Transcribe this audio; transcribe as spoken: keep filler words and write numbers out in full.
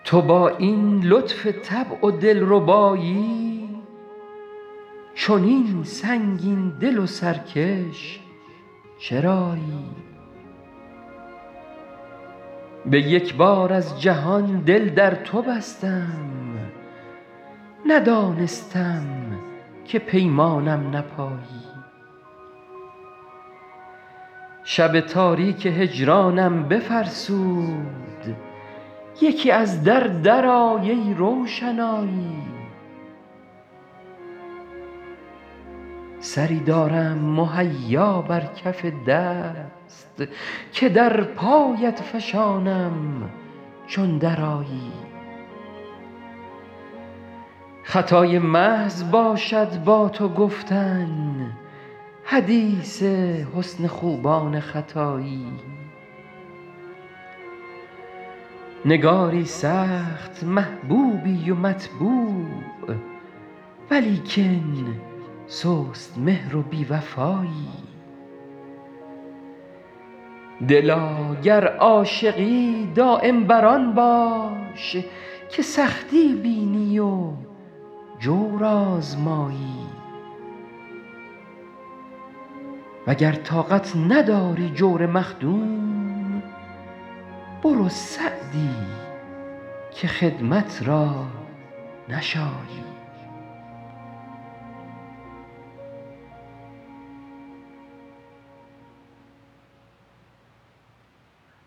تو با این لطف طبع و دلربایی، چنین سنگین دل و سرکش چرایی؟ به یک بار از جهان دل در تو بستم، ندانستم که پیمانم نپایی. شب تاریک هجرانم بفرسود، یکی از در درآی ای روشنایی. سری دارم مهیا بر کف دست، که در پایت فشانم چون درآیی. خطای محض باشد با تو گفتن، حدیث حسن خوبان ختایی. نگاری سخت محبوبی و مطبوع، ولیکن سست مهر و بی وفایی. دلا گر عاشقی دایم بر آن باش، که سختی بینی و جور آزمایی. وگر طاقت نداری جور مخدوم، برو سعدی که خدمت را نشایی.